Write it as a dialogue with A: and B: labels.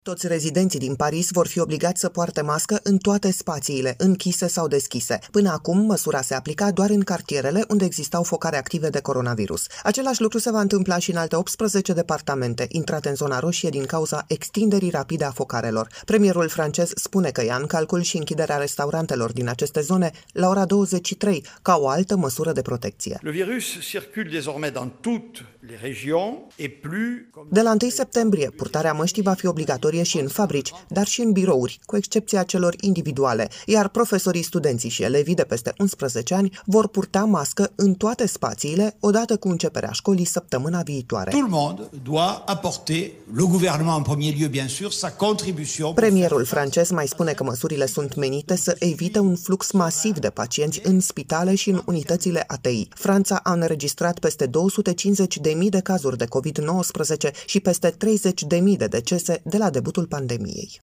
A: Toți rezidenții din Paris vor fi obligați să poarte mască în toate spațiile, închise sau deschise. Până acum, măsura se aplica doar în cartierele unde existau focare active de coronavirus. Același lucru se va întâmpla și în alte 18 departamente, intrate în zona roșie din cauza extinderii rapide a focarelor. Premierul francez spune că ia în calcul și închiderea restaurantelor din aceste zone la ora 23, ca o altă măsură de protecție. De la 1 septembrie, purtarea măștii va fi obligatorie și în fabrici, dar și în birouri, cu excepția celor individuale, iar profesorii, studenții și elevii de peste 11 ani vor purta mască în toate spațiile, odată cu începerea școlii săptămâna viitoare. Premierul francez mai spune că măsurile sunt menite să evite un flux masiv de pacienți în spitale și în unitățile ATI. Franța a înregistrat peste 250.000 de cazuri de COVID-19 și peste 30.000 de decese de la debutul pandemiei.